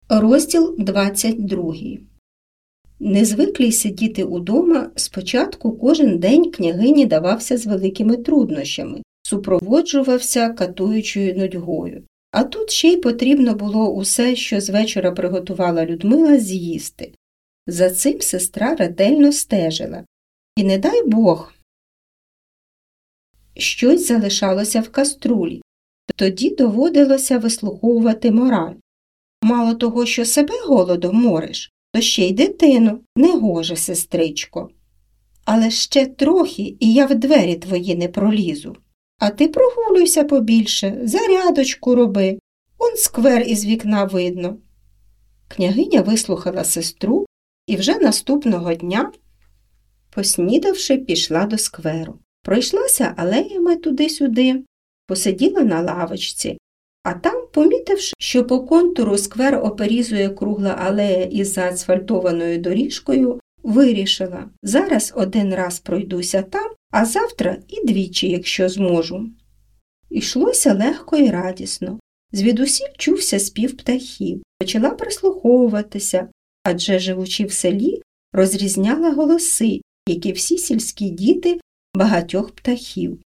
Розділ 22. Незвиклій сидіти удома, спочатку кожен день княгині давався з великими труднощами, супроводжувався катуючою нудьгою. А тут ще й потрібно було усе, що з вечора приготувала Людмила, з'їсти. За цим сестра ретельно стежила. І не дай Бог, щось залишалося в каструлі. Тоді доводилося вислуховувати мораль. Мало того, що себе голодом мориш, то ще й дитину, негоже, сестричко. Але ще трохи, і я в двері твої не пролізу. А ти прогулюйся побільше, зарядочку роби. Он сквер із вікна видно. Княгиня вислухала сестру і вже наступного дня, поснідавши, пішла до скверу. Пройшлася алеями туди-сюди, посиділа на лавочці, а там, помітивши, що по контуру сквер оперізує кругла алея із заасфальтованою доріжкою, вирішила: зараз один раз пройдуся там, а завтра і двічі, якщо зможу. Ішлося легко і радісно. Звідусіль чувся спів птахів. Почала прислуховуватися, адже, живучи в селі, розрізняла голоси, як і всі сільські діти, багатьох птахів.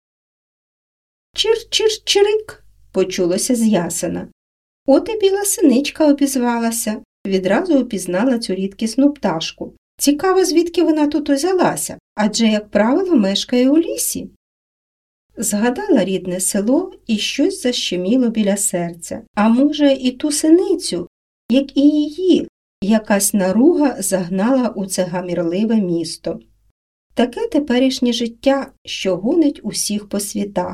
Чир-чир-чирик почулося з ясена. От і біла синичка обізвалася. Відразу упізнала цю рідкісну пташку. Цікаво, звідки вона тут узялася, адже, як правило, мешкає у лісі. Згадала рідне село і щось защеміло біля серця. А може, і ту синицю, як і її, якась наруга загнала у це гамірливе місто. Таке теперішнє життя, що гонить усіх по світах.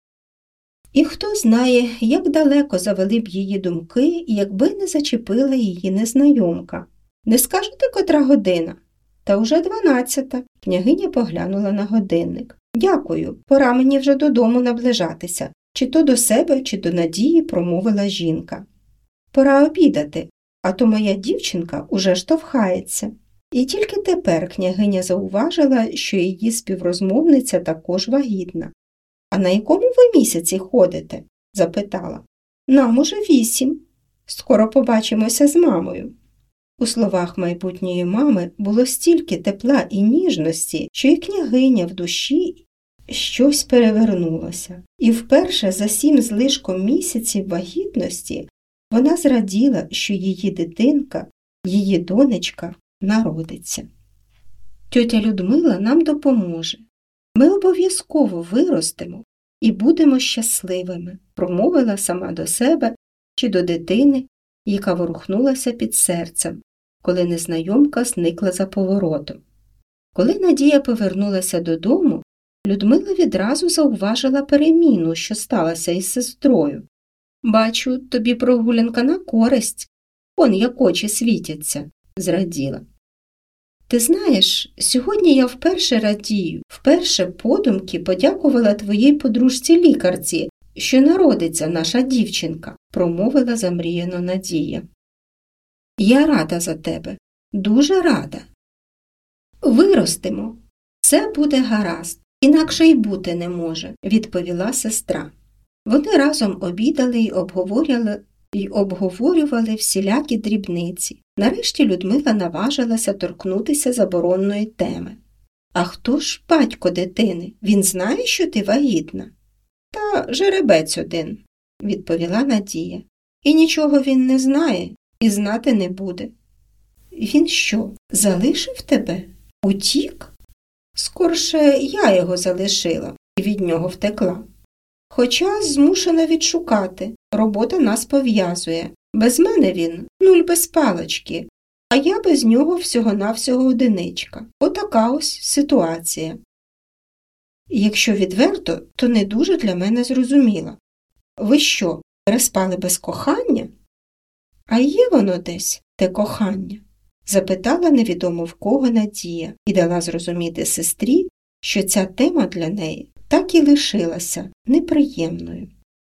І хто знає, як далеко завели б її думки, якби не зачепила її незнайомка. Не скажете, котра година? Та уже 12. Княгиня поглянула на годинник. Дякую, пора мені вже додому наближатися. Чи то до себе, чи до Надії, промовила жінка. Пора обідати, а то моя дівчинка уже штовхається. І тільки тепер княгиня зауважила, що її співрозмовниця також вагітна. А на якому ви місяці ходите? Запитала. Нам уже 8. Скоро побачимося з мамою. У словах майбутньої мами було стільки тепла і ніжності, що і княгиня в душі щось перевернулося. І вперше за 7 з лишком місяців вагітності вона зраділа, що її дитинка, її донечка, народиться. Тьотя Людмила нам допоможе. Ми обов'язково виростемо і будемо щасливими, промовила сама до себе чи до дитини, яка ворухнулася під серцем, коли незнайомка зникла за поворотом. Коли Надія повернулася додому, Людмила відразу зауважила переміну, що сталася із сестрою. «Бачу, тобі прогулянка на користь, он як очі світяться», – зраділа. «Ти знаєш, сьогодні я вперше радію, вперше подумки подякувала твоїй подружці-лікарці, що народиться наша дівчинка», – промовила замріяно Надія. «Я рада за тебе, дуже рада. Виростемо, все буде гаразд, інакше й бути не може», – відповіла сестра. Вони разом обідали й обговорювали всілякі дрібниці. Нарешті Людмила наважилася торкнутися заборонної теми. «А хто ж батько дитини? Він знає, що ти вагітна?» «Та жеребець один», – відповіла Надія. «І нічого він не знає, і знати не буде». «Він що, залишив тебе? Утік?» «Скорше я його залишила і від нього втекла. Хоча змушена відшукати, робота нас пов'язує. Без мене він нуль без палички, а я без нього всього-навсього одиничка. Отака ось ситуація. Якщо відверто, то не дуже для мене зрозуміло. Ви що, переспали без кохання? А є воно десь, те кохання? Запитала невідомо в кого Надія і дала зрозуміти сестрі, що ця тема для неї так і лишилася неприємною.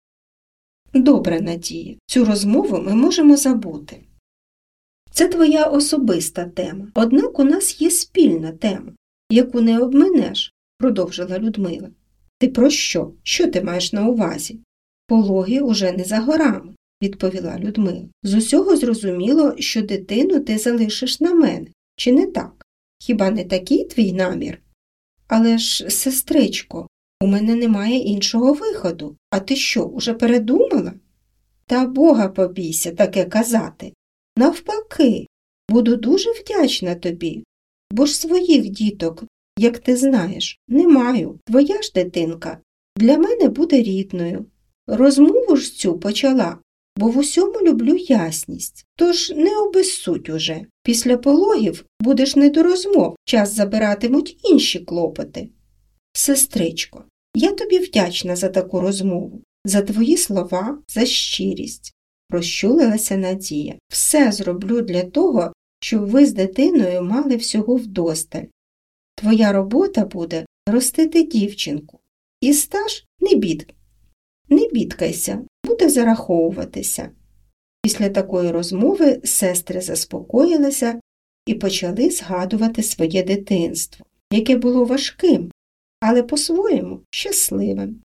Добре, Надія, цю розмову ми можемо забути. Це твоя особиста тема, однак у нас є спільна тема, яку не обминеш, продовжила Людмила. Ти про що? Що ти маєш на увазі? Пологи уже не за горами. відповіла Людмила. З усього зрозуміло, що дитину ти залишиш на мене. Чи не так? Хіба не такий твій намір? Але ж, сестричко, у мене немає іншого виходу. А ти що, уже передумала? Та Бога побійся таке казати. Навпаки, буду дуже вдячна тобі, бо ж своїх діток, як ти знаєш, не маю. Твоя ж дитинка для мене буде рідною. Розмову ж цю почала, бо в усьому люблю ясність. Тож не обезсудь уже. Після пологів будеш не до розмов, час забиратимуть інші клопоти. Сестричко, я тобі вдячна за таку розмову, за твої слова, за щирість. Розчулилася Надія. Все зроблю для того, щоб ви з дитиною мали всього вдосталь. Твоя робота буде ростити дівчинку. І стаж не бідкайся, буде зараховуватися. Після такої розмови сестри заспокоїлися і почали згадувати своє дитинство, яке було важким, але по-своєму щасливим.